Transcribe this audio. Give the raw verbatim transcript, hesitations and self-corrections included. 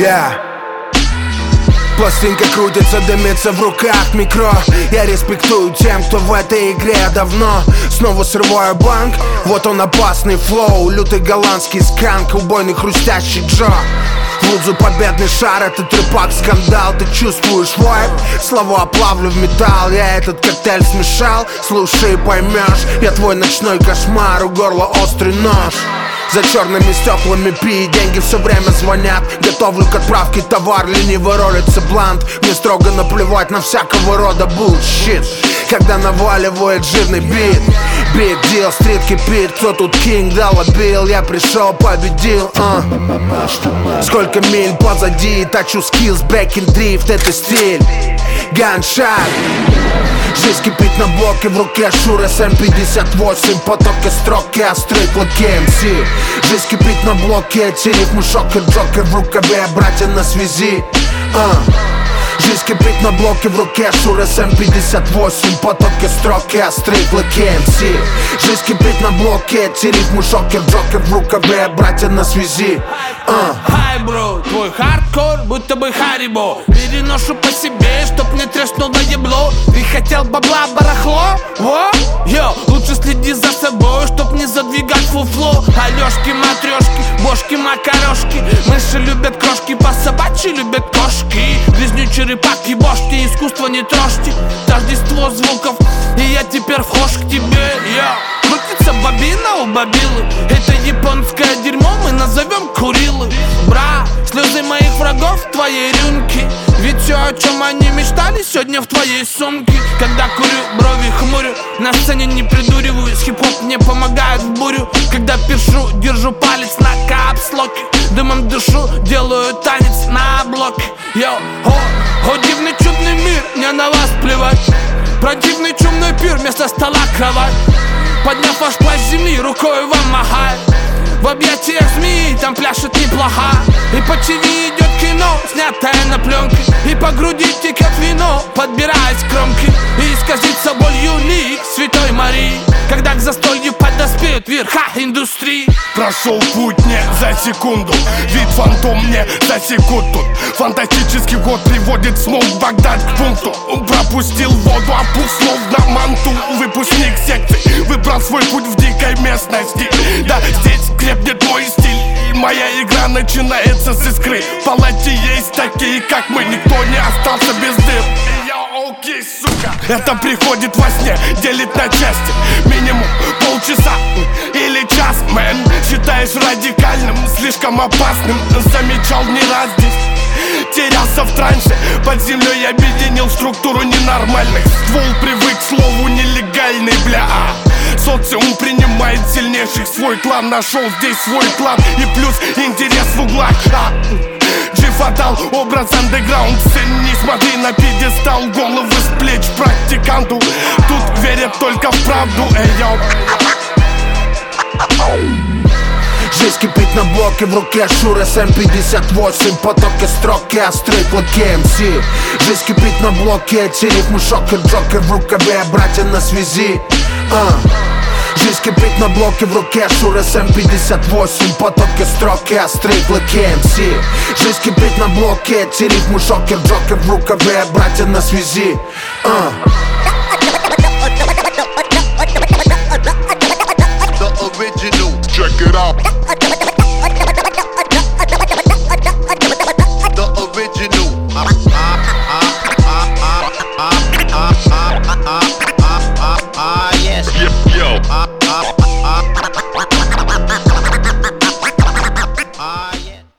Yeah. Пластинка крутится, дымится в руках микро. Я респектую тем, кто в этой игре давно. Снова срываю банк, вот он опасный флоу. Лютый голландский сканк, убойный хрустящий Джо. В лузу победный шар, это трепак, скандал. Ты чувствуешь вайб? Слова плавлю в металл. Я этот коктейль смешал, слушай и поймешь. Я твой ночной кошмар, у горла острый нож. За черными стеклами пи, деньги все время звонят. Готовлю к отправке товар, лениво ролится блант. Мне строго наплевать на всякого рода bullshit. Когда наваливает жирный бит, биг дил, стрит кипит. Кто тут кинг, дал бил, я пришел, победил. uh. Сколько миль позади, тачу скиллс, бэкин дрифт, это стиль. Ганшат. Жизнь кипит на блоке, в руке Шур эс эм пятьдесят восемь. Потоки строки, острый клоки эм си. Жизнь кипит на блоке, эти рифмы шокер, джокер в рукаве, братья на связи. uh. Жизнь кипит на блоке, в руке Шур эс эм пятьдесят восемь. Потоки строки, острый клоки эм си. Жизнь кипит на блоке, эти рифмы шокер, джокер в рукаве, братья на связи. Хай, бро, твой хардкор, будто бы Харибо. Переношу по себе, чтоб не треснуло ебло. Ты хотел бабла, барахло? Во? Йо, лучше следи за собой, чтоб не задвигать фуфло. Алёшки, матрешки, бошки, макарошки. Мыши любят крошки, по собачьи любят кошки. Грязню черепахи, бошки, искусство не трожьте. Тождество звуков, и я теперь вхож к тебе. Йо, крутится бобина у бобилы. Это японское дерьмо мы назовем Курилы. Бра, слезы моих врагов в твоей рюмке. Ведь все, о чем они мечтали, сегодня в твоей сумке. Когда курю, брови хмурю, на сцене не придуриваюсь. Хип-хоп мне помогает в бурю. Когда пишу, держу палец на капслоке. Дымом дышу, делаю танец на блоке. Йо, о, о, дивный чудный мир, мне на вас плевать. Противный чумной пир, вместо стола кровать. Подняв ваш плащ земли, рукой вам махает. В объятиях змеи там пляшет неплохо. И по ТВ идет кино, снятое на пленке. И по груди текет вино, подбираясь к кромке. И исказится болью лик Святой Марии, когда к застолью подоспеют верха индустрии. Прошел путь не за секунду, вид фантом мне засекут тут. Фантастический год приводит снова Багдад к пункту. Пропустил воду, опух словно манту. Выпускник секции выбрал свой путь в дикой местности. Да, здесь крепнет мой стиль. Моя игра начинается с искры. В палате есть такие, как мы, никто не остался без дыр. Окей, сука. Это приходит во сне, делит на части. Минимум полчаса или час, мэн. Считаешь радикальным, слишком опасным. Замечал не раз здесь, терялся в трансе. Под землей объединил структуру ненормальных. Ствол привык к слову нелегальный, бля. Социум принимает сильнейших, свой клан нашел здесь свой клан. И плюс интерес в углах. а, Джифатал, образ андеграунд. Сын, не смотри на пьедестал, головы с плеч практиканту. Тут верят только в правду, эй, йо. Жизнь кипит на блоке, в руке Шур эс эм пятьдесят восемь. Потоки строки, острый клоки эм си. Жизнь кипит на блоке, эти рифмы шокер, джокер в рукаве, братья на связи. uh. Жизнь кипит на блоке, в руке Шур эс эм пятьдесят восемь. Потоки строки, острый клоки эм си. Жизнь кипит на блоке, эти рифмы шокер, джокер в рукаве, братья на связи. uh. The original, check it out.